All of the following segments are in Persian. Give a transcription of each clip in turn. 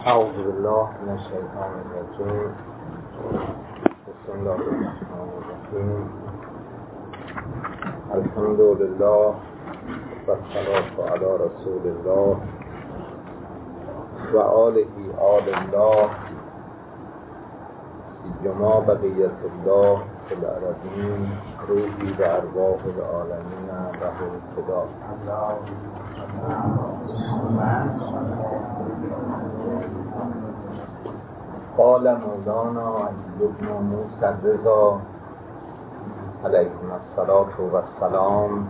اعوذ بالله من الشیطان الرجیم. بسم الله الرحمن الرحیم. الحمد لله و الصلاة علی رسول الله و آله آل الله سیما بقیت الله فی الارضین روحی و ارواح العالمین و الفدا. قال مولانا علی بن موسی الرضا علیهم الصلاة و السلام: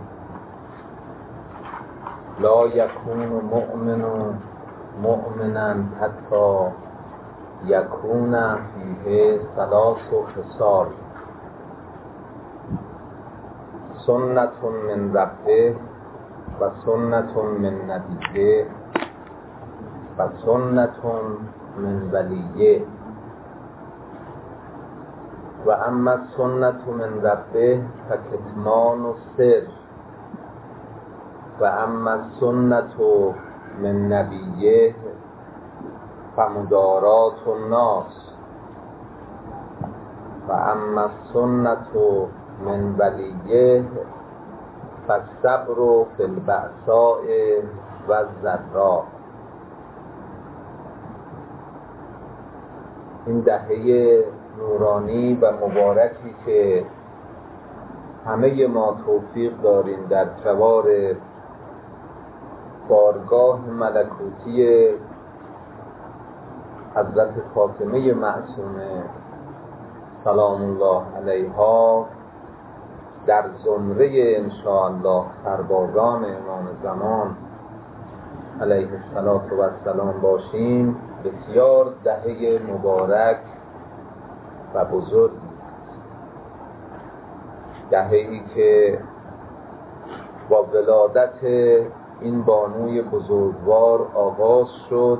لا یکون مؤمن مؤمنا حتی یکون فیه ثلاث خصال: سنة من ربه و سنة من نبیه و سنة من ولیه. و اما السنة من ربه فکتمان السر و اما السنة من نبیه فمدارات الناس و اما السنة من ولیه فالصبر فی البأساء و الضراء. این دهه نورانی و مبارکی که همه ما توفیق داریم در جوار بارگاه ملکوتی حضرت فاطمه معصومه سلام الله علیها در زمره انشاءالله سربازان امام زمان علیه السلام باشیم، بسیار دهه مبارک و بزرگی، دهه‌ای که با ولادت این بانوی بزرگوار آغاز شد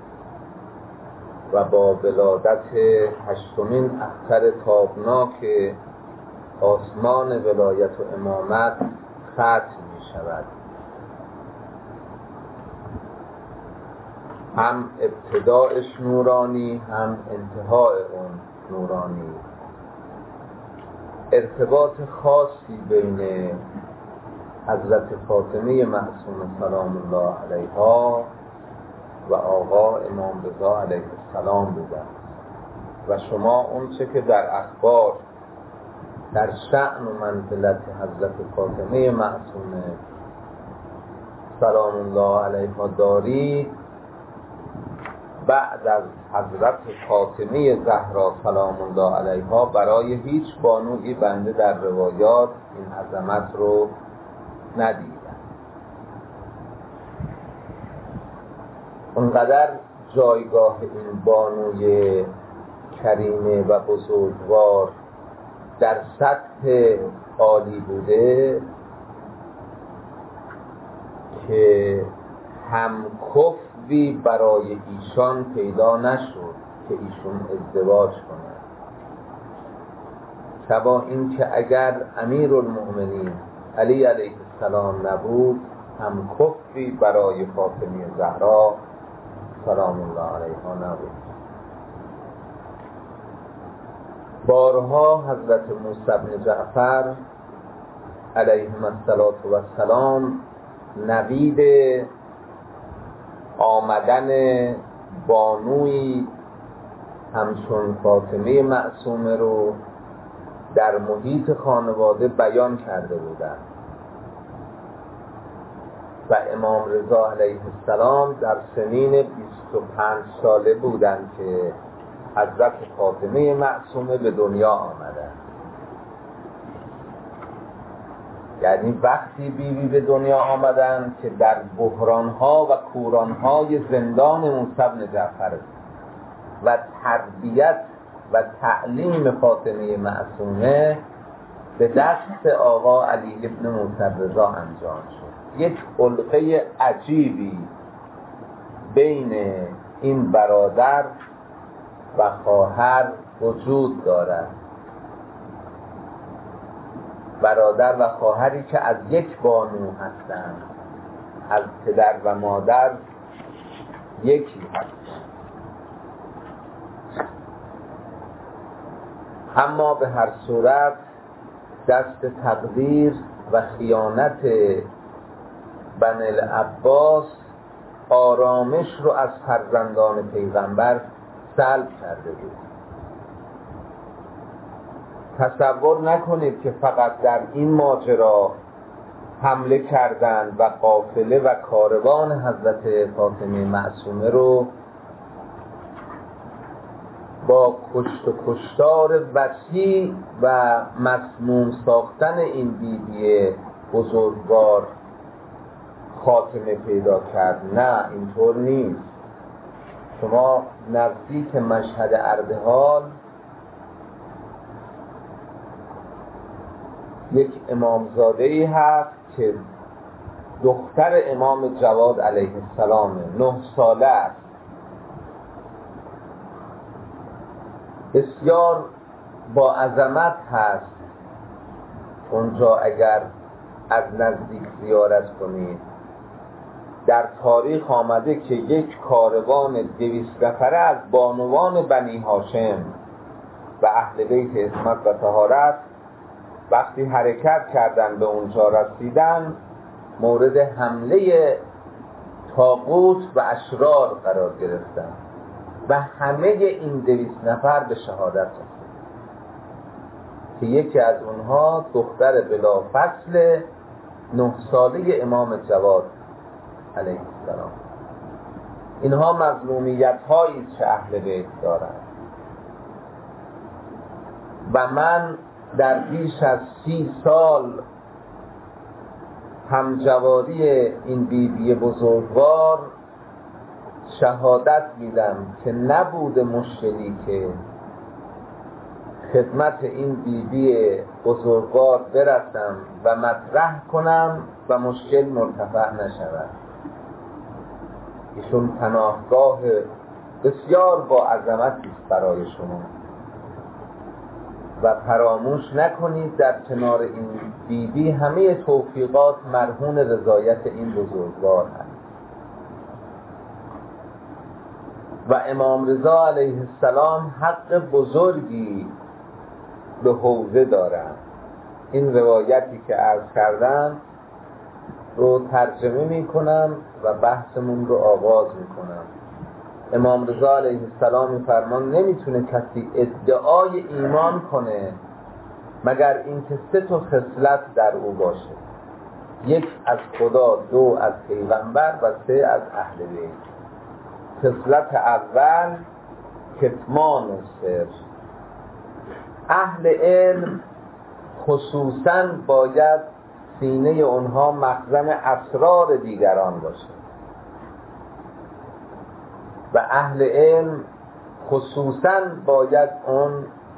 و با ولادت 8مین اختر تابناک آسمان ولایت و امامت ختم می شود. هم ابتداءش نورانی، هم انتهای اون نورانی. ارتباط خاصی بین حضرت فاطمه معصومه سلام الله علیها و آقا امام رضا علیه السلام بوده و شما اون چه که در اخبار در شأن و منزلت حضرت فاطمه معصومه سلام الله علیها دارید، بعد از حضرت فاطمه زهرا سلام الله علیها برای هیچ بانویی بنده در روایات این عظمت رو ندیدم. اونقدر جایگاه این بانوی کریمه و بزرگوار در سطح عالی بوده که هم کفوی برای ایشان پیدا نشد که ایشون ازدواج کنند. شبا این که اگر امیرالمؤمنین علی علیه السلام نبود، هم کفوی برای فاطمه زهرا سلام الله علیها نبود. بارها حضرت موسی بن جعفر علیهم السلام نوید آمدن بانوی همچون فاطمه معصومه رو در محیط خانواده بیان کرده بودند و امام رضا علیه السلام در سنین 25 ساله بودند که حضرت فاطمه معصومه به دنیا آمدند. یعنی وقتی بیوی به دنیا آمدند که در بحرانها و کورانهای زندان موسی بن جعفر و تربیت و تعلیم فاطمه معصومه به دست آقا علی بن موسی الرضا انجام شد. یک علقه عجیبی بین این برادر و خواهر وجود دارد. برادر و خواهری که از یک بانو هستند، از پدر و مادر یکی هستند. اما به هر صورت دست تقدیر و خیانت بنی العباس آرامش رو از فرزندان پیغمبر سلب کرده بود. تصور نکنید که فقط در این ماجرا حمله کردند و قافله و کاروان حضرت فاطمه معصومه رو با کشت و کشتار وسیع و مسموم ساختن این بیبی بزرگوار خاتمه پیدا کرد. نه، اینطور نیست. شما نزدیک مشهد اردحال یک امامزاده‌ای هست که دختر امام جواد علیه السلام 9 ساله است. بسیار با عظمت هست. اونجا اگر از نزدیک زیارت کنید، در تاریخ آمده که یک کاروان 200 نفره از بانوان بنی هاشم و اهل بیت عصمت و طهارت وقتی حرکت کردن به اونجا رسیدن، مورد حمله طاغوت و اشرار قرار گرفتن و همه این 200 نفر به شهادت رسید که یکی از اونها دختر بلافصل 9 ساله امام جواد علیه السلام. اینها مظلومیت هایی که اهل بیت دارند و من در بیش از 30 سال همجواری این بیبی بزرگوار شهادت میدم که نبوده مشکلی که خدمت این بیبی بزرگوار برسم و مطرح کنم و مشکل مرتفع نشود. ایشون پناهگاه بسیار با عظمتی است برای شما و فراموش نکنید در کنار این بیبی همه توفیقات مرهون رضایت این بزرگوار هست. و امام رضا علیه السلام حق بزرگی به حوزه دارند. این روایتی که عرض کردم رو ترجمه می کنم و بحثمون رو آغاز می کنم. امام رضا علیه السلام می‌فرمان نمیتونه کسی ادعای ایمان کنه مگر اینکه 3 خصلت در او باشه: 1 از خدا، 2 از پیغمبر و 3 از اهل بیت. خصلت اول کتمان سر. اهل علم خصوصاً باید سینه اونها مخزن اسرار دیگران باشه و اهل علم خصوصاً باید اون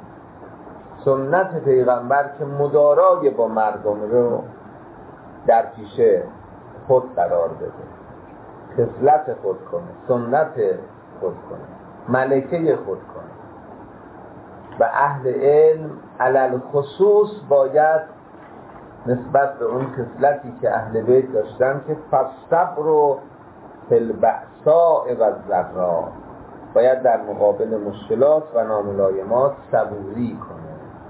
سنت پیغمبر که مدارای با مردم رو در پیشه خود قرار بده، خصلت خود کنه، سنت خود کنه، ملکه خود کنه. و اهل علم علل خصوص باید نسبت به اون خصلتی که اهل بیت داشتن که فالصبر فی البأساء و الضراء، باید در مقابل مشکلات و ناملایمات صبوری کنه.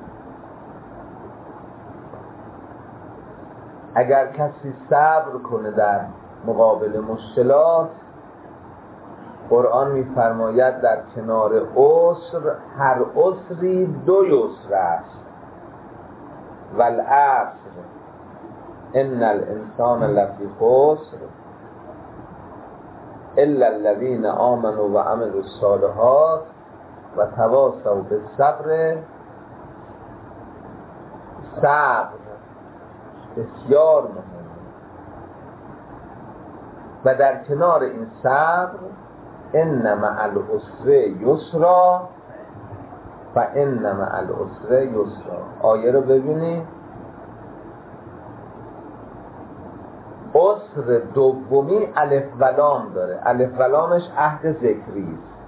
اگر کسی صبر کنه در مقابل مشکلات، قرآن می‌فرماید در کنار عسر هر عسری 2 یسر است. والعصر ان الانسان لفی خسر الا الذين آمنوا وعملوا الصالحات و تواصوا بالصبر. صبر بسیار مهمه و در کنار این صبر ان مع العسر یسرا و ان مع العسر یسرا. آیه رو ببینید، عسر دومی الف و لام داره، الف و لامش عهد ذکری است.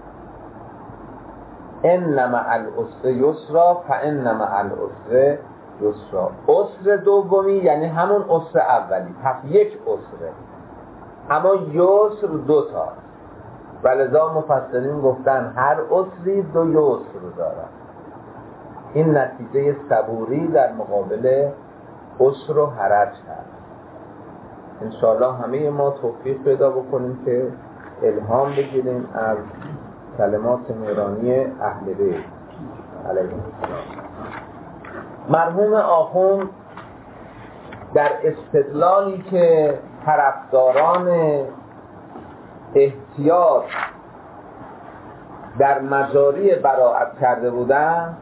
ان مع العسر یسرا فان مع العسر یسرا. عسر دومی یعنی همون عسر اولی، پس 1 عسره، اما یسر 2 تا. ولذا مفسرین گفتن هر عسری 2 یسر داره. این نتیجه صبوری در مقابل عسر و حرج هست. انشاءالله همه ما توفیق پیدا بکنیم که الهام بگیریم از کلمات نورانی اهل بیت علیهم السلام. مرحوم آخوند در استدلالی که طرفداران احتیاط در مجاری براءت کرده بودند،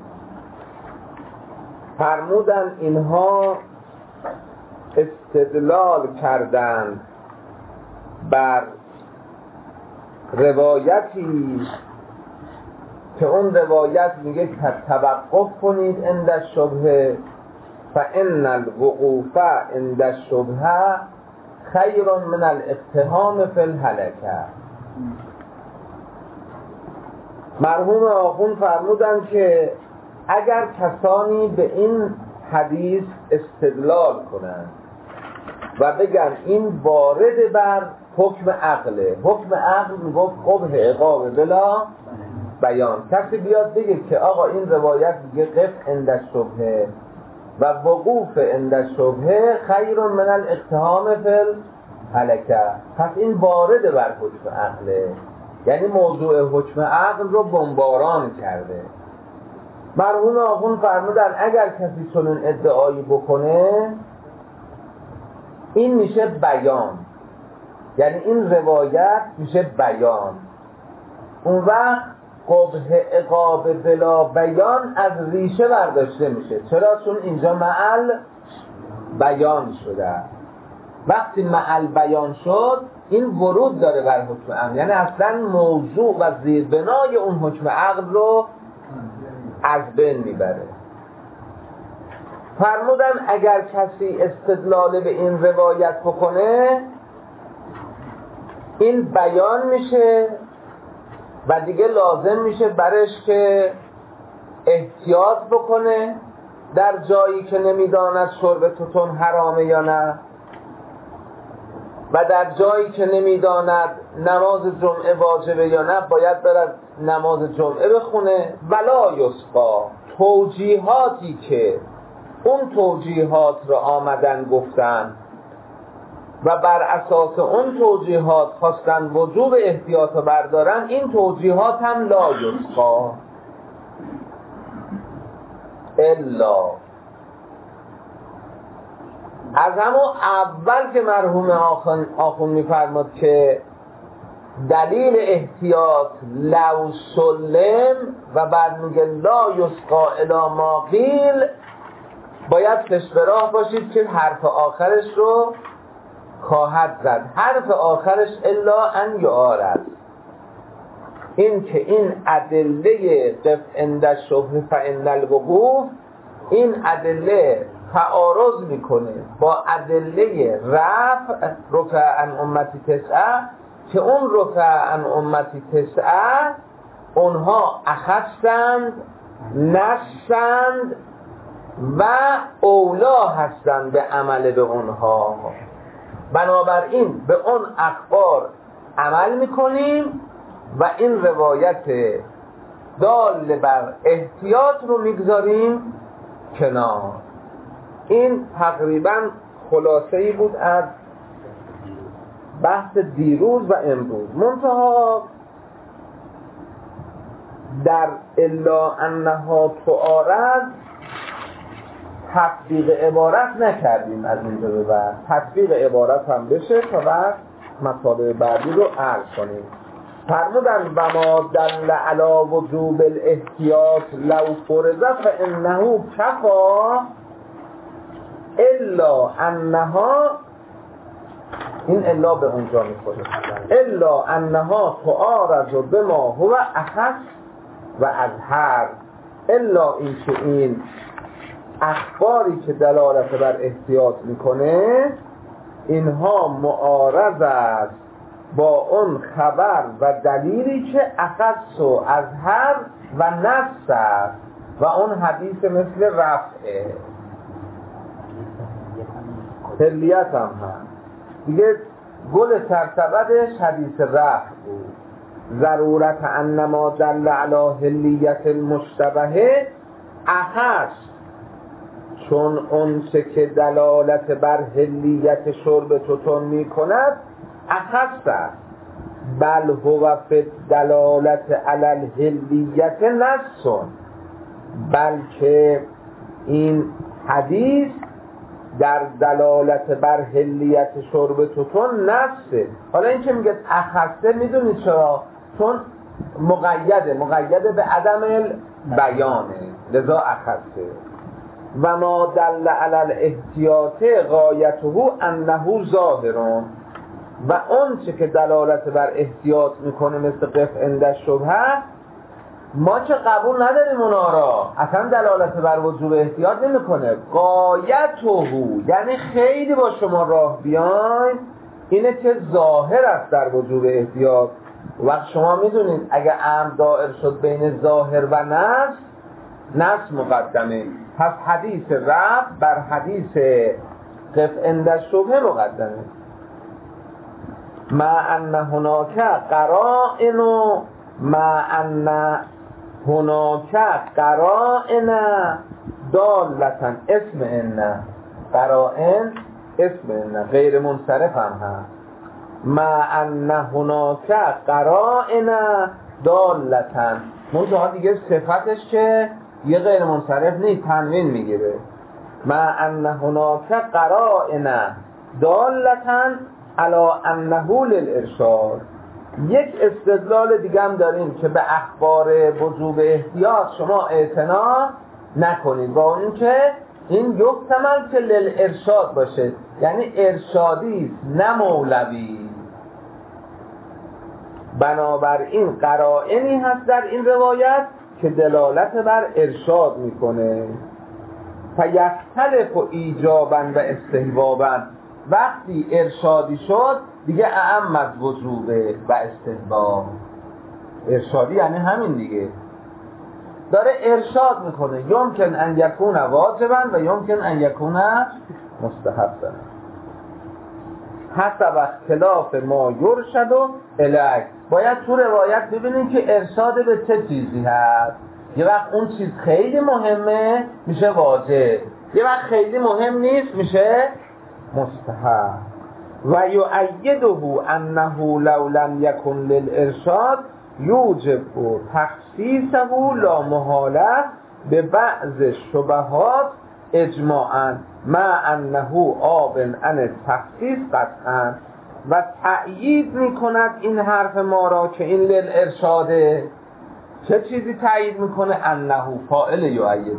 فرمودند اینها استدلال کردند بر روایتی که اون روایت میگه که توقف کنید عند الشبهه فإن الوقوف عند الشبهه خیر من الاقتحام فی الهلکه. مرحوم آخوند فرمودند که اگر کسانی به این حدیث استدلال کنند و بگن این وارد بر حکم عقله، حکم عقل میگفت قبح عقاب بلا بیان، کسی بیاد بگه که آقا این روایت میگه قف عند الشبهه و وقوف عند الشبهه خیر من الاقتحام فی الهلکه، پس این وارد بر حکم عقله، یعنی موضوع حکم عقل رو بمباران کرده. مرحوم آخوند فرمودن اگر کسی چنین ادعایی بکنه این میشه بیان، یعنی این روایت میشه بیان. اون وقت قبح عقاب بلا بیان از ریشه برداشته میشه. چرا؟ چون اینجا معل بیان شده. وقتی معل بیان شد این ورود داره بر حکم عقل، یعنی اصلا موضوع و زیربنای اون حکم عقل رو از بین میبره. فرمودن اگر کسی استدلال به این روایت بکنه این بیان میشه و دیگه لازم میشه برش که احتیاط بکنه در جایی که نمیداند شرب توتون حرامه یا نه، و در جایی که نمیداند نماز جمعه واجبه یا نه باید برد نماز جمعه بخونه. ولا یسقا، توجیهاتی که اون توجیهات رو آمدن گفتن و بر اساس اون توجیهات خواستن وجوب احتیاط رو بردارن، این توجیهات هم لا یسقا الا. از همون اول که مرحوم آخوند میفرماد که دلیل احتیاط لو سلم و بعد میگه لا یسقا الی ما قیل، باید پیش به راه باشید که حرف آخرش رو خواهد زد. حرف آخرش الا ان یعارض، این که این ادله قف عند الشبهه فإن الوقوف، این ادله تعارض میکنه با ادله رفع عن امتی تسعه، که اون رفع عن امتی تسعه اونها اخذند، نشند و اولا هستند به عمل به اونها. بنابراین به اون اخبار عمل میکنیم و این روایت دال بر احتیاط رو میگذاریم کنار. این تقریبا خلاصه‌ای بود از بحث دیروز و امروز. منتها در الا انها تعارض تطبیق عبارت نکردیم، از اینجا به بعد تطبیق عبارت هم بشه تا بعد مطالب بعدی رو عرض کنیم. فرمودن و ما دل علی وجوب الاحتیاط لو فرضت فانه کفا الا انها، این الا به اونجا میخوره، الا انها تعارض بما هو اخص و اظهر، الا این که این اخباری که دلالت بر احتیاط میکنه اینها معارض است با اون خبر و دلیلی که اخص و اظهر و نفس است و اون حدیث مثل رفعه حلیت هم هست دیگه. گل سرسبدش حدیث رفع بود. ضرورت انما دل علی حلیت المشتبهه اخص چون اونچه که دلالت بر حلیت شرب توتون می کند اخص است، بل هو فی دلالت علی الحلیت نص، بلکه این حدیث در دلالت بر حلیت شرب توتون نصه. حالا این که میگه اخصه میدونید چرا؟ چون مقیده به عدم بیانه، لذا اخصه. و ما دل علی الاحتیاط غایته انه ظاهرون، و اون چه که دلالت بر احتیاط میکنه مثل قف عند شبهه، ما که قبول نداریم اونا را، اصلا دلالت بر وجوب احتیاط نمیکنه. غایته یعنی خیلی با شما راه بیاین اینه که ظاهر است در وجوب احتیاط. وقت شما میدونید اگه امر دائر شد بین ظاهر و نص مقدمه، پس حدیث رفع بر حدیث قف عند شبهه مقدمه. ما ان هناک قرائن دالتن اسم ان، قرائن اسم ان غیر منصرف هم هست. ما ان هناک قرائن دالتن، منتها دیگه صفتش که یه غیر منصرف نیست، تنوین میگیره. ما ان هناک قرائن دالتن علی انه للارشاد. یک استدلال دیگه هم داریم که به اخبار وجوب احتیاط شما اعتنا نکنید، با اون که این یحتمل که للارشاد باشه، یعنی ارشادی نه مولوی. بنابراین قرائنی هست در این روایت که دلالت بر ارشاد میکنه. فیختلف ایجابا و استحبابا، وقتی ارشادی شد دیگه اعم از وجوبه و استحباب. ارشادی یعنی همین دیگه، داره ارشاد میکنه. یمکن ان یکون واجبا و یمکن ان یکون مستحبا حسب اختلاف ما یرشد و الیک. باید تو روایت ببینیم که ارشاد به چه چیزی هست. یه وقت اون چیز خیلی مهمه میشه واجب، یه وقت خیلی مهم نیست میشه مستحب. و یؤیده انه لو لم یکن للارشاد یوجب تخصیصه لا محاله به بعض شبهات اجماعا مع انه آب عن تخصیص قطعا. و تأیید میکند این حرف ما را که این للارشاده. چه چیزی تأیید میکنه؟ انه فاعل یؤیده،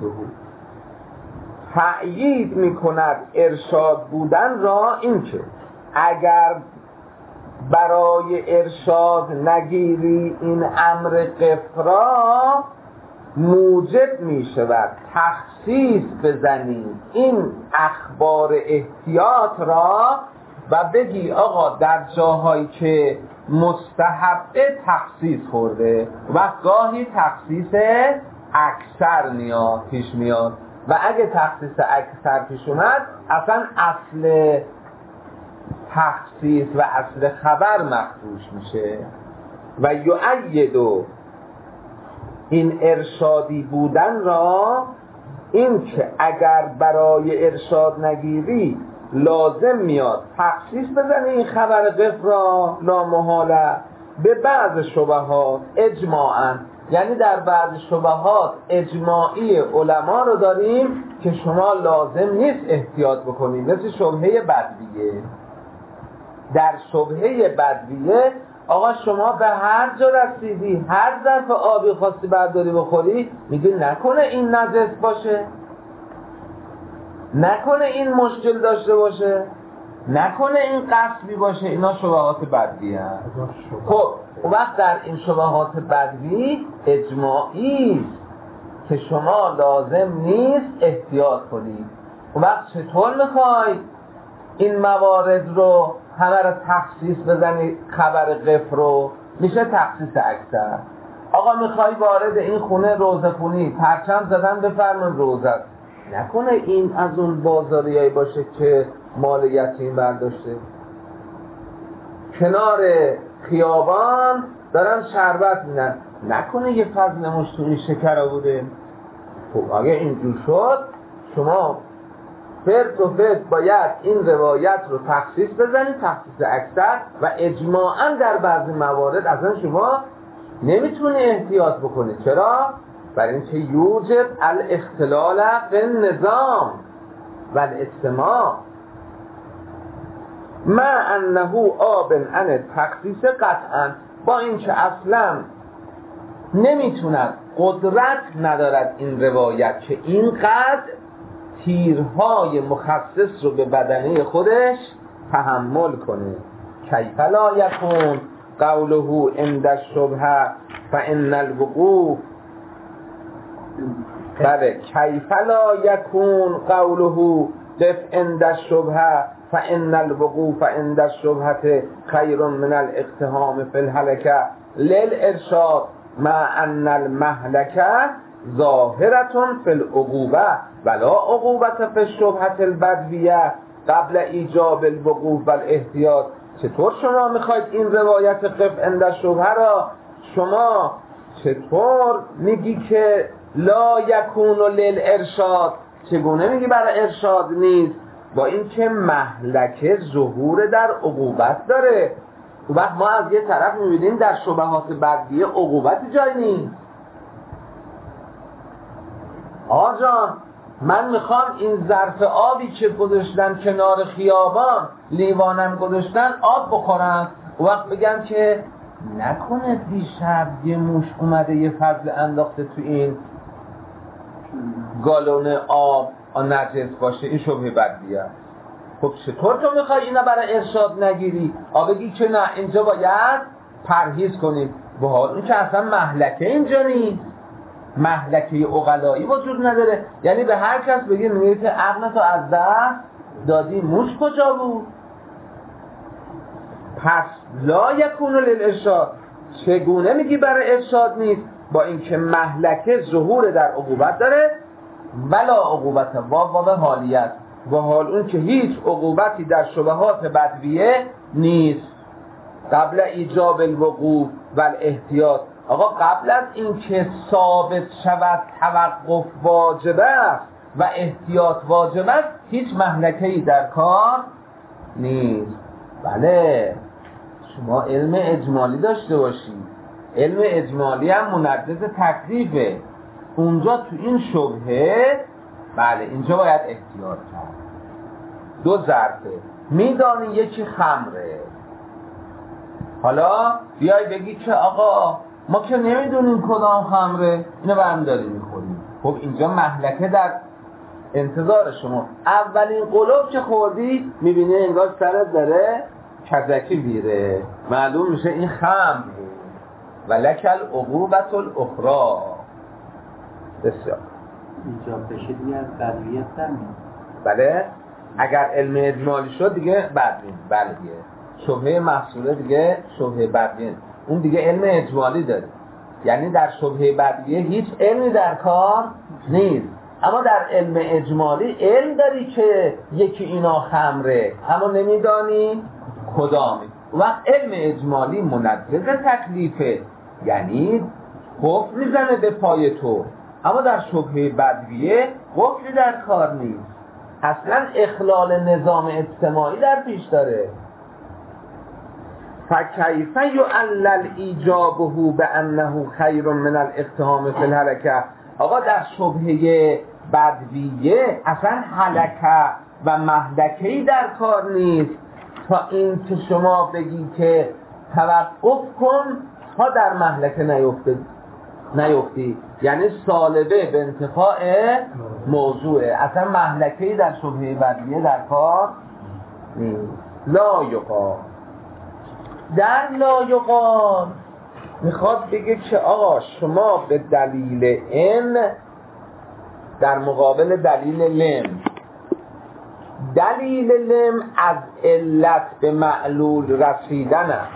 تأیید میکند ارشاد بودن را، این که اگر برای ارشاد نگیری این امر قفرا موجب میشود تخصیص بزنی این اخبار احتیاط را و بگی آقا در جاهایی که مستحبه تخصیص خورده و گاهی تخصیص اکثر پیش میاد و اگه تخصیص اکثر پیش اومد اصلا اصل تخصیص و اصل خبر مخدوش میشه. و یؤید این ارشادی بودن را، این که اگر برای ارشاد نگیری لازم میاد تخصیص بزنی این خبر قف را لا محاله به بعض شبهات اجماعا، یعنی در بعض شبهات اجماعی علما رو داریم که شما لازم نیست احتیاط بکنید. مثل شبهه بدویه. در شبهه بدویه آقا شما به هر جا رسیدی، هر ظرف آبی خواستی برداری بخوری، میگه نکنه این نجس باشه، نکنه این مشکل داشته باشه، نکنه این قصبی باشه. اینا شبهات بدوی هست. خب اون وقت در این شبهات بدوی اجماعی که شما لازم نیست احتیاط کنید. اون وقت چطور میخوای این موارد رو همه رو تخصیص بزنی خبر قف رو؟ میشه تخصیص اکثر. آقا میخوای وارد این خونه روزه خونی، پرچم زدن بفرمون روزه، نکنه این از اون بازاریایی باشه که مال یتیم برداشته. کنار خیابان دارن شربت میدن، نکنه یه فضل مشتونی شکر بوده. خب اگه اینجور شد شما فرد و فرد باید این روایت رو تخصیص بزنید، تخصیص اکثر، و اجماعاً در بعضی موارد اصلا شما نمیتونی احتیاط بکنید. چرا؟ برای اینکه یوجب الاختلال فی النظام و الاجتماع ما انه آب عن تخصیص قطعا، با اینکه اصلا نمیتوند، قدرت ندارد این روایت که اینقدر تیرهای مخصص رو به بدنه خودش تحمل کنه. کیف لا یکون قوله عند الشبهه فان الوقوف، بله، کیف لا یکون قوله دف عند الشبهه فان الوقوف عند الشبهه خیر من الاقتحام فی الهلكه للارشاد مع ان المهلكه ظاهرة فی العقوبه ولا عقوبة فی الشبهة البدویه قبل ایجاب الوقوف و الاحتیاط. چطور شما میخواید این روایت قف عند الشبهه را، شما چطور میگی که لا یکون للارشاد، چگونه میگی برای ارشاد نیست، با این که مهلکه ظهور در عقوبت داره؟ و وقت ما از یه طرف میبینیم در شبهات بدویه عقوبتی جای نیست. آجان من میخوام این ظرف آبی که گذاشتن کنار خیابان، لیوانم گذاشتن آب بخورم، و وقت بگم که نکنه دیشب یه موش اومده یه فضل انداخته تو این گالون آب نجس باشه، این شبهه بدویه. خب چطور تو میخوای اینا برای ارشاد نگیری؟ بگی که نه اینجا باید پرهیز کنیم، به حال این که اصلا مهلکه اینجا نیست، مهلکه عقلایی وجود نداره. یعنی به هر کس بگی میگه که عقلتو از دست دادی، موش کجا بود؟ پس لا یکون للارشاد، چگونه میگی برای ارشاد نیست؟ با اینکه مهلکه ظهور در عقوبت داره، ولا عقوبت واو حالیت، و حال اون که هیچ عقوبتی در شبهات بدویه نیست قبل ایجاب الوقوف و الاحتیاط. آقا قبل از این که ثابت شود توقف واجب است و احتیاط واجب است، هیچ مهلکه‌ای در کار نیست. بله، شما علم اجمالی داشته باشید، علم اجمالی هم منجز تکلیفه. اونجا تو این شبهه، بله اینجا باید احتیاط کرد. دو ظرفه، میدانی یکی خمره، حالا بیای بگی که آقا ما که نمیدونیم کدام خمره، اینو برمی داریم میخوریم. خب اینجا مهلکه در انتظار شما. اولین قلوب که خوردی میبینی انگار سرت داره کذکی بیره، معلوم میشه این خمر و لکل عقوبت الاخرى. بسیار اینجا بشه دیگه از بدویت نمید. بله، اگر علم اجمالی شد دیگه بدوین، بله دیگه شبهه محصوله دیگه شبهه بدوین، اون دیگه علم اجمالی داره. یعنی در شبهه بدویه هیچ علمی در کار نیست، اما در علم اجمالی علم داری که یکی اینا خمره اما نمیدانی کدامی. وقت علم اجمالی منجز تکلیفه، یعنی قفل میزنه به پای تو، اما در شبهه بدویه قفلی در کار نیست، اصلا اخلال نظام اجتماعی در پیش داره. فکیف یعلل ایجابه بانه خیر من الاقتحام فی الهلكه. آقا در شبهه بدویه اصلا هلکه و مهلکه‌ای در کار نیست تا این که شما بگی که توقف کن تا در مهلکه نیفتی، یعنی سالبه به انتفاع موضوعه، اصلا مهلکه‌ای در شبهه بدویه در کار نیست. لا یقال، در لا یقال میخواد بگه که آقا شما به دلیل ان در مقابل دلیل لم، دلیل لم از علت به معلول رسیدن است،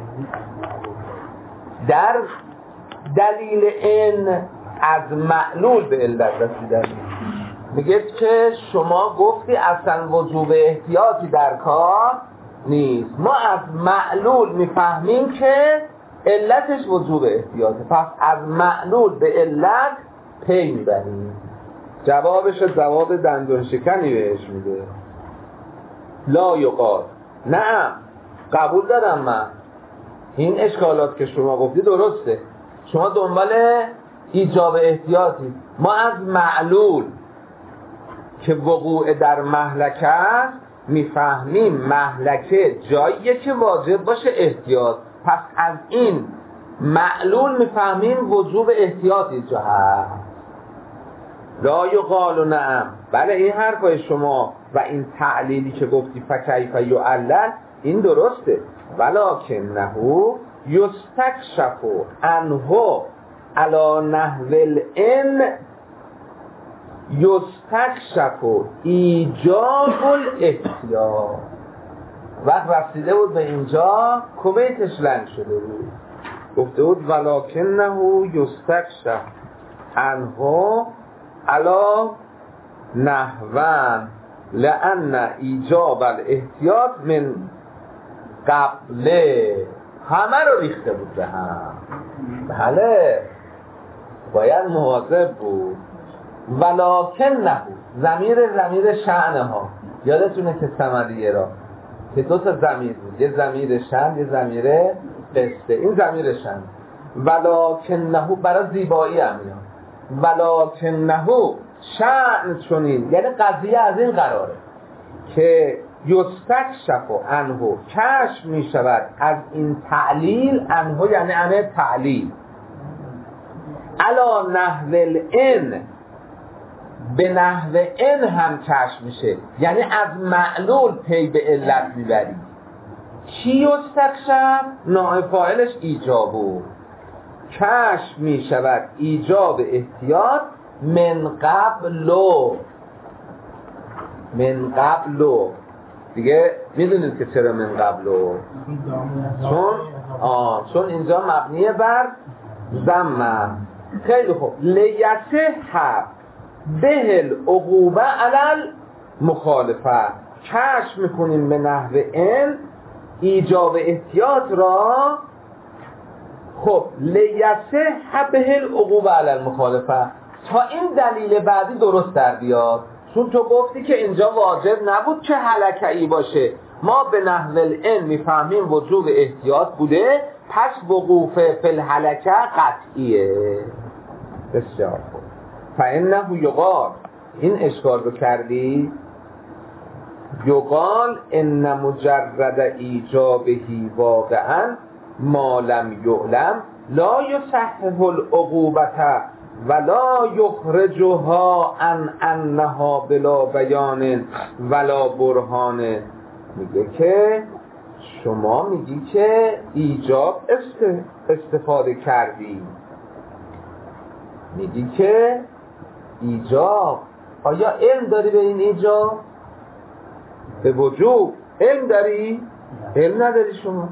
در دلیل ان از معلول به علت رسیدن. میگه که شما گفتی اصلا وجوب احتیاطی در کار نیست، ما از معلول میفهمیم که علتش وجوب احتیاطه، پس از معلول به علت پی میبریم. جوابش جواب دندون شکنی بهش میده. لا یقال، نه قبول دارم من این اشکالات که شما گفتی درسته، شما دنبال ایجاب احتیاطی. ما از معلول که وقوع در مهلکه است میفهمیم مهلکه جاییه که واجب باشه احتیاط، پس از این معلول میفهمیم وجوب احتیاط اینجا هست. لا یقال نعم، بله این حرفای شما و این تعلیلی که گفتی فکیف یعلل این درسته، ولکنه یستکشف عنه علی نحو العلم یستکشف ایجاب الاحتیاط. وقت رسیده بود به اینجا کویتش لنگ شده بود، گفته بود ولکنه یستکشف عنه علی نحو لأن ایجاب الاحتیاط من قبل، همه رو ریخته بود به هم. بله باید مواظب بود. ولکنه ضمیر شأنه ها، یادتونه که ثمریه را که دو تا ضمیر بود، یه ضمیر شأن یه ضمیر قصه، این ضمیر شأن. ولکنه برای زیبایی هم میاد، ولکنه شأن چنین، یعنی قضیه از این قراره که یستکشف عنه کشف می شود از این تعلیل، عنه یعنی عنه تعلیل، علی نحو الان به نحو ان هم کشف میشه، یعنی از معلول پی به علت میبری. کی یستکشف؟ نائب فاعلش ایجابو، کشف می شود ایجاب احتیاط من قبلو دیگه میدونید که چرا من قبلو، چون اینجا مبنیه بر ضمه. خیلی خوب، لیصح به العقوبه علی المخالفه، کشف میکنیم به نحو ان ایجاب احتیاط را. خب لیصح به العقوبه علی المخالفه، تا این دلیل بعدی درست در بیاد، چون تو گفتی که اینجا واجب نبود که هلکه‌ای باشه، ما به نحو العلم میفهمیم وجوب احتیاط بوده، پس وقوف فی الهلکه قطعیه. بسیار خوب. فانه یقال، این اشکال رو کردی، یقال ان مجرد ایجابهی واقعا ما لم یعلم لا یصحح العقوبة ولا یخرجها عن انها بلا بیان ولا برهان. میگه که شما میگی که ایجاب استفاده کردی، میگی که ایجاب، آیا علم داری به این ایجاب؟ به وجوب علم داری؟ علم نداری شما.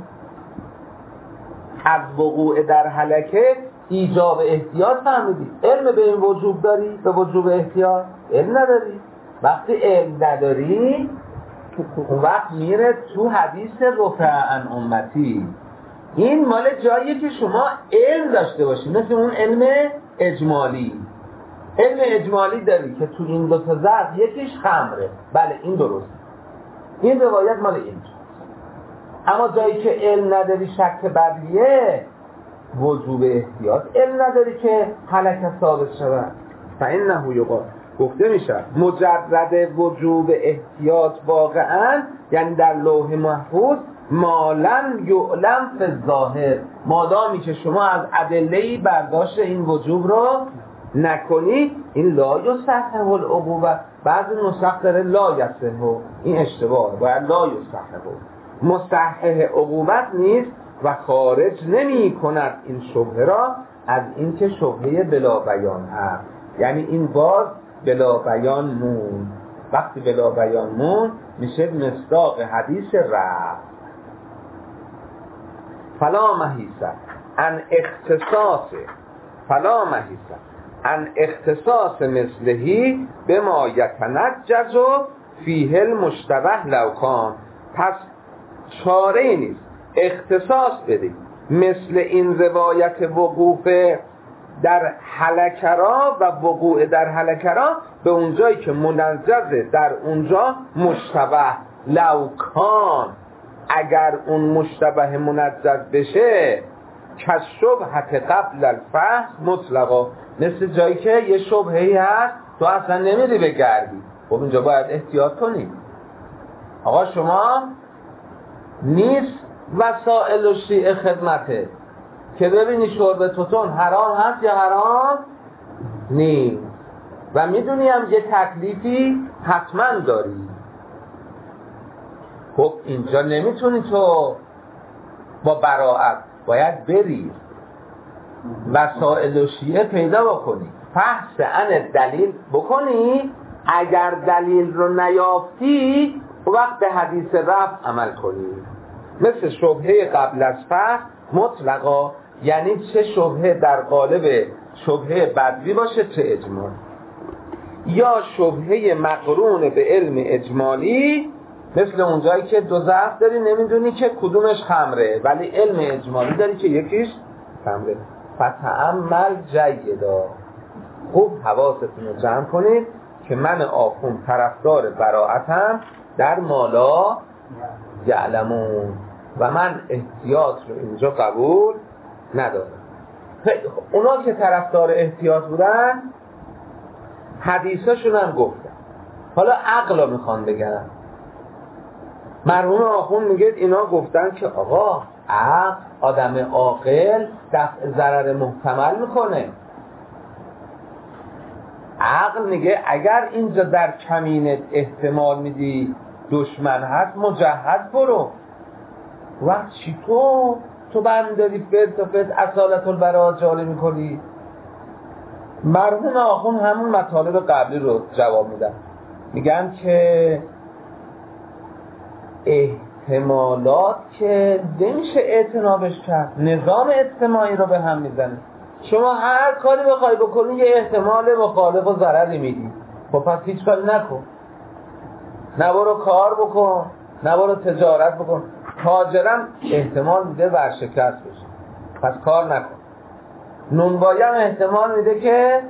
از وقوع در هلکه ایجاب احتیاط فهمیدی، علم به این وجوب داری؟ به وجوب احتیاط علم نداری. وقتی علم نداری اون وقت میره تو حدیث رفع عن امتی. این مال جاییه که شما علم داشته باشی، مثل اون علم اجمالی. علم اجمالی داری که تو این دو تا ظرف یکیش خمره، بله این درست، این روایت مال اینجا. اما جایی که علم نداری، شک بدیه، وجوب احتیاط علم نداری که هلکه ثابت شود. فانه یقال، گفته میشه مجرد وجوب احتیاط واقعا، یعنی در لوح محفوظ ما لم یعلم فی الظاهر، مادامی که شما از ادله‌ای برداشت این وجوب رو نکنی، این لا یصحح العقوبه. بعضی نسخ داره لا یصحح، این اشتباه، باید لا یصحح. مصحح عقوبت نیست و خارج نمی کند این شبهه را از اینکه شبهه بلا بیان هست، یعنی این باز بلا بیان مون. وقتی بلا بیان مون میشه مصداق حدیث رفع. فلا محیصه ان اختصاص مثلهی به ما یتنجز فیه المشتبه لو کان. پس چاره نیست اختصاص بدید مثل این روایت وقوف در هلکرا و وقوع در هلکرا به اونجایی که منززه در اونجا مشتبه لوکان، اگر اون مشتبه منزز بشه کشبهت قبل الفحص مطلقا، مثل جایی که یه شبهه‌ای هست تو اصلا نمیری بگردی. خب اینجا باید احتیاط کنی. آقا شما نیست وسائل و شیء خدمته که ببینی شرب توتون حرام هست یا حرام نیست و میدونی هم یه تکلیفی حتما داری. خب اینجا نمیتونی تو با براءت، باید بری وسائل و شیء پیدا بکنی، فحص عن دلیل بکنی. اگر دلیل رو نیافتی وقت به حدیث رفع عمل کنی، مثل شبهه قبل از فحص مطلقا، یعنی چه شبهه در قالب شبهه بدوی باشه چه اجمال، یا شبهه مقرون به علم اجمالی، مثل اونجایی که دو ظرف داری نمیدونی که کدومش خمره ولی علم اجمالی داری که یکیش خمره. فتأمل جیدا، خوب حواستون رو جمع کنید که من آخوند طرفدار براءتم در مالا یعلمون و من احتیاط رو اینجا قبول ندارم. اونا که طرفدار احتیاط بودن حدیثاشون هم گفتن، حالا عقل رو میخوان بگن. مرحوم آخوند میگه اینا گفتن که آقا عقل، آدم عاقل دفع ضرر محتمل میکنه. عقل میگه اگر اینجا در کمینت احتمال میدی دشمن هست مجهز برو. وقت چی تو برمیداری فد اصالت البراء جاری میکنی؟ مرحوم آخوند همون مطالب قبلی رو جواب میدن، میگن که احتمالات که نمیشه اعتنابش کرد، نظام اجتماعی رو به هم میزنه. شما هر کاری بخوای بکنی یه احتمال مخالف و ضرری میدی. خب پس هیچ کاری نکن، نه برو کار بکن، نه برو تجارت بکن. تاجرم احتمال میده ورشکست بشه، پس کار نکن. نونبایی هم احتمال میده که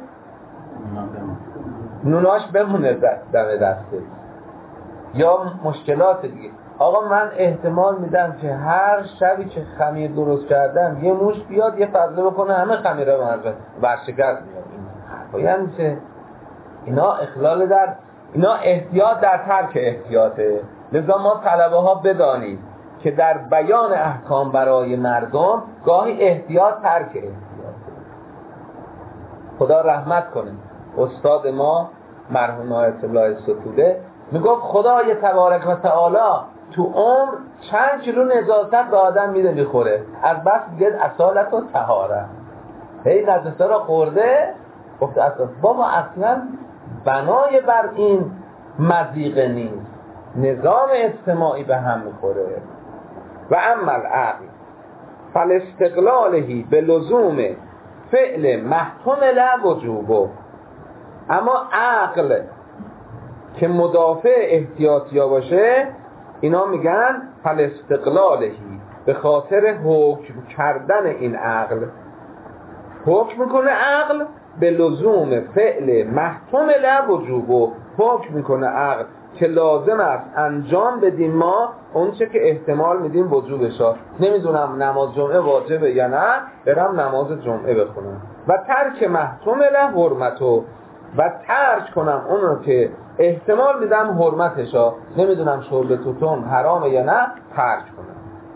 نوناش بمونه دم دسته یا مشکلات دیگه. آقا من احتمال میدم که هر شبی که خمیر درست کردم یه موش بیاد یه فضله بکنه همه خمیره ورشکست میاد. یعنی چه؟ اینا اخلال در اینا احتیاط در ترک احتیاطه. لذا ما طلبه ها بدانید که در بیان احکام برای مردم گاهی احتیاط ترک احتیاطه. خدا رحمت کنه استاد ما مرحوم آیت الله ستوده میگفت خدای تبارک و تعالی تو عمر چند کیلو نجاست به آدم میده میخوره، از بس میگه اصالت و طهارت. هی نجاسه را خورده گفت اصلا بابا اصلا بنای بر این مضیقه نیست، نظام اجتماعی به هم میخوره. و اما العقل فالاستقلالهی به لزوم فعل محتمل وجوبه، اما عقل که مدافع احتیاطیا باشه اینا میگن فالاستقلالهی، به خاطر حکم کردن این عقل حکم میکنه عقل به لزوم فعل محتمل وجوبه، حکم میکنه عقل که لازم است انجام بدیم ما اون چه که احتمال میدیم وجوبش. نمیدونم نماز جمعه واجبه یا نه، برم نماز جمعه بخونم و ترک محتمل حرمتو، و ترک کنم اون رو که احتمال میدم حرمتشا، نمیدونم شرب توتون حرامه یا نه، ترک کنم.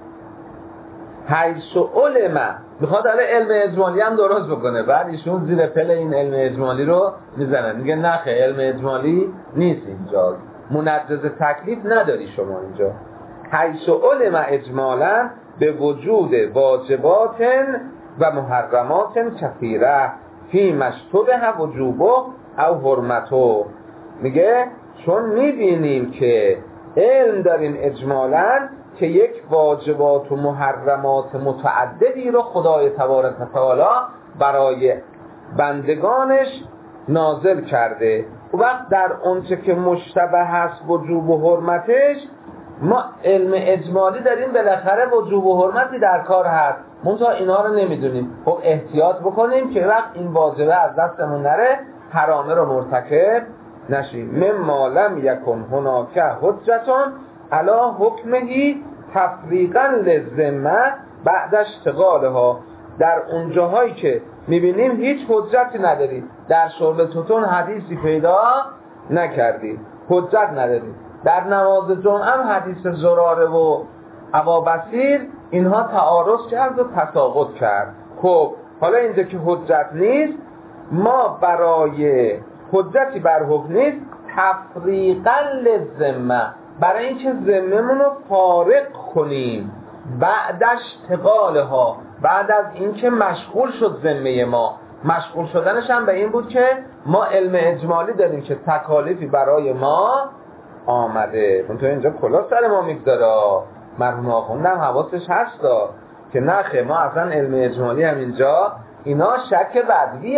حیث علم، میخواد حالا علم اجمالی هم درست بکنه، بعد ایشون زیر پل این علم اجمالی رو میزنن، میگه نخه علم اجمالی نیست اینجا، منجز تکلیف نداری شما اینجا. حیث علم اجمالا به وجود واجبات و محرمات کثیره فی مشتبه وجوبه او حرمتو، میگه چون میبینیم که علم داریم اجمالا که یک واجبات و محرمات متعددی رو خدای تبارک و تعالی برای بندگانش نازل کرده، و وقت در اونچه که مشتبه هست وجوب و حرمتش ما علم اجمالی داریم، بالاخره وجوب و حرمتی در کار هست، منتها اینا رو نمیدونیم. خب احتیاط بکنیم که وقت این واجبه از دستمون نره، حرامه رو مرتکب نشیم. مما لم یکن هناک حجتون علی حکمهی تفریقا للذمه بعد اشتغالها. در اون جاهایی که میبینیم هیچ حجتی نداری، در شرب توتون حدیثی پیدا نکردی، حجت نداری. در نماز جمعه هم حدیث زراره و ابا بصیر اینها تعارض کرد و تساقط کرد. خب حالا اینجا که حجت نیست، ما برای حجتی بر حکم نیست، تفریقا للذمه، برای اینکه ذمه‌مون رو فارغ کنیم بعد اشتغالها، بعد از اینکه مشغول شد ذمه ما. مشغول شدنش هم به این بود که ما علم اجمالی داریم که تکالیفی برای ما آمده. منطقه اینجا کلا سر ما میگذاره. مرحوم آخوندم حواسش هست که نخه، ما اصلا علم اجمالی هم اینجا اینا شک بدویه،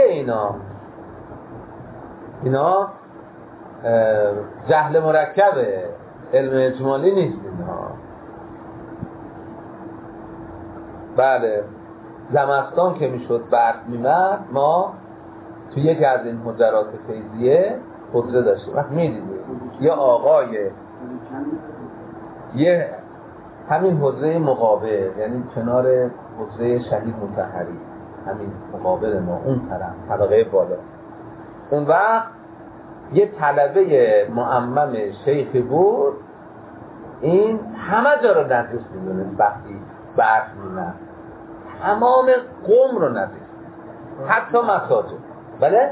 اینا جهل مرکبه، علم اجمالی نیست اینا. بله زمستان که میشد برف میمد، ما تو یکی از این حجرات فیضیه حجره داشتیم. وقت میدیدیم یه آقای یه همین حجره مقابل، یعنی کنار حجره شهید مطهری، همین مقابل ما اون طرف طبقه بالا، اون وقت یه طلبه معمم شیخی بود، این همه جا رو نجس میدونست. وقتی برف میمد تمام قم رو نجس، حتی مساجد. بله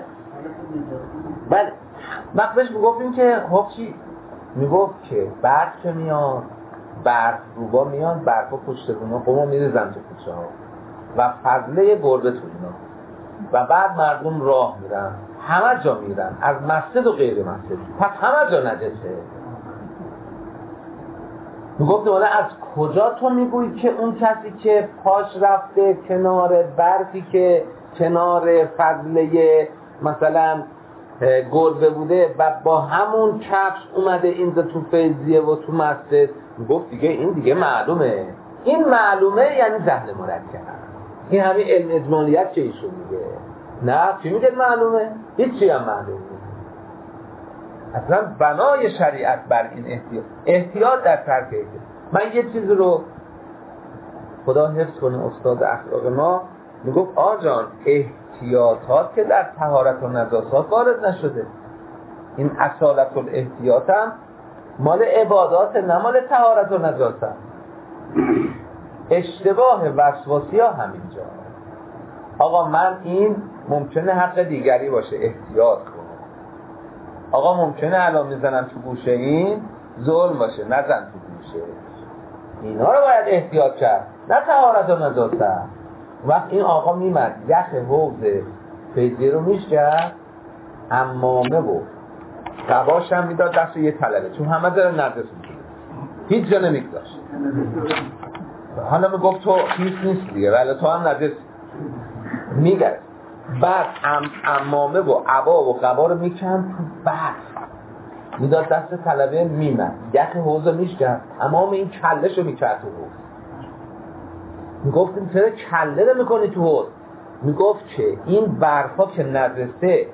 وقت بهش میگفتیم که خب چی؟ میگفت که برف که میاد، برف روبا میاد، برفا پشت رونا قم میریزن تو کوچه ها و فضله گربه تو اینا، و بعد مردم راه میرن، همه جا میرن، از مسجد و غیر مسجد، پس همه جا نجسه. میگفت حالا از کجا تو میگویی که اون کسی که پاش رفته کنار برفی که کنار فضله مثلا گربه بوده و با همون کفش اومده اینجا تو فیضیه و تو مسجد، میگفت دیگه این دیگه معلومه. این معلومه یعنی جهل مرکب. این همین علم اجمالیت که ایشون میگه. نه چی میگه معلومه؟ هیچی هم معلومه نیست. اصلا بنای شریعت بر این احتیاط در ترک احتیاط. من یه چیز رو خدا حفظ کنه استاد اخلاق ما میگفت آجان احتیاطات که در طهارت و نجاست وارد نشده. این اصالت الاحتیاط هم مال عبادات، نه مال طهارت و نجاست. اشتباه وسواسی ها همینجا. آقا من این ممکنه حق دیگری باشه، احتیاط کن. آقا ممکنه الان میزنم تو گوشه این ظلم باشه، نزن تو گوشه. اینا رو باید احتیاط کرد، نه طهارت و نجاست. وقت این آقا میمد یخ حوض فیضیه رو میشکرد، عمامه و قباش هم میداد دست یه طلبه، چون همه داره نجس میکنه، هیچ جا نمیگذاشت. حالا میگفت تو هیچ نیست دیگه، ولی تو هم نجس میگرد. بعد عمامه و عبا و قبا رو میکند تو برف میداد دست طلبه، میمد یخ حوض رو میشکرد، تمام این کلش رو میکرد تو حوض. میگفتیم چرا کله رو میکنی تو حوض؟ میگفت که این برفا که نجسه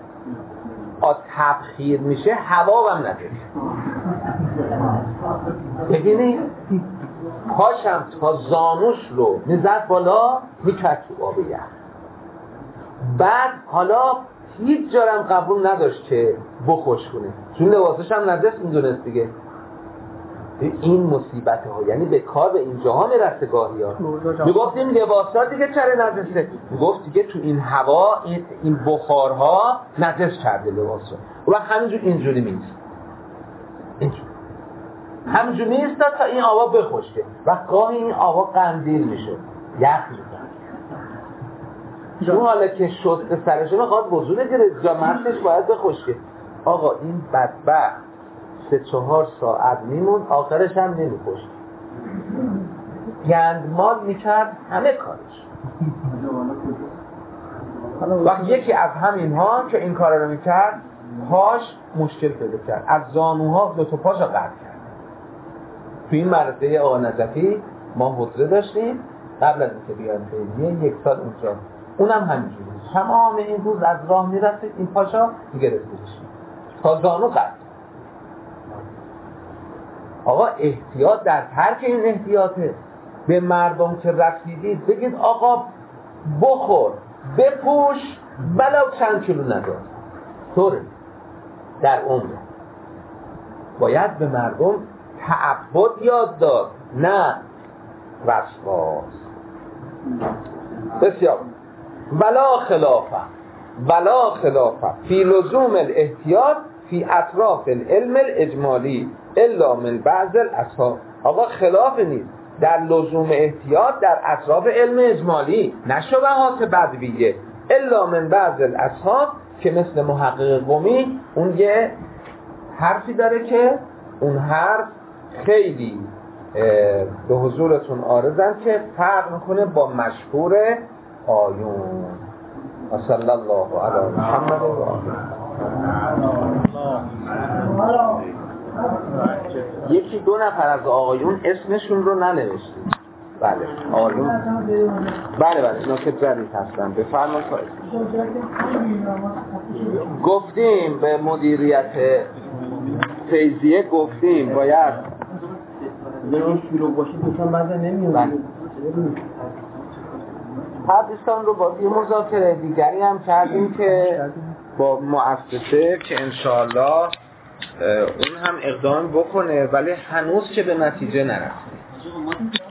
تبخیر میشه، هوا هم نجسه. ببینی پاشم تا زانوش رو میزد بالا، میکرد تو آب یخ. بعد حالا هیچ جارم قبول نداشت که بخوش کنه، چون لباسش هم نجس میدونست دیگه. این مصیبت ها یعنی به کار به اینجاها میرسه گاهی ها. میگفتیم لباس ها دیگه چرا نجسه؟ میگفت دیگه تو این هوا این بخارها نجس کرده لباس ها، و همینجور اینجوری میست، همینجور میست تا این آوا بخشکه، و گاهی این آوا قندیل میشه، یخ میزن. چون حالا که شسته سرشه میخواد وضو بگیره، جا مستش باید بخشکه. آقا این بدبخت 3-4 ساعت میمون، آخرش هم نمیخشت، گندمال میکرد همه کارش. وقت یکی از همین ها که این کار رو میکرد، پاش مشکل پیدا کرد، از زانوها 2 تا پاش رو قطع کرد. توی این مدرسه آقا نجفی ما حضره داشتیم قبل از اینکه بیان فیضیه، 1 سال اونجا، اونم همینجوری تمام این روز از راه میرسید این پاشا میگرفتیش تا زانو قد. آقا احتیاط در ترک این احتیاطه. به مردم که رسیدید بگید آقا بخور بپوش بلا چند کیلو ندار. طوره در عمر باید به مردم تعبد یاد داد، نه وسواس. بسیار ولا خلافه فی لزوم الاحتیاط فی اطراف العلم الاجمالی الا من بعض الاصحاب. آقا خلاف نیست در لزوم احتیاط در اطراف علم اجمالی، نه شبهات بدویه، الا من بعض الاصحاب که مثل محقق قمی اون یه حرفی داره که اون حرف خیلی به حضورتون عارضم که فرق میکنه با مشهور آیون. صلی الله علی محمد و آله. یکی 2 نفر از آقایون اسمشون رو ننوشتیم. بله آقایون، بله نکته جدید هستن. بفرمایید. گفتیم به مدیریت فیضیه گفتیم باید شروع باشید دوستان بعد نمیاد. تبریستان رو با یه مذاکره دیگری هم کردیم که با مؤسسه که انشاءالله اون هم اقدام بکنه، ولی هنوز که به نتیجه نرسید.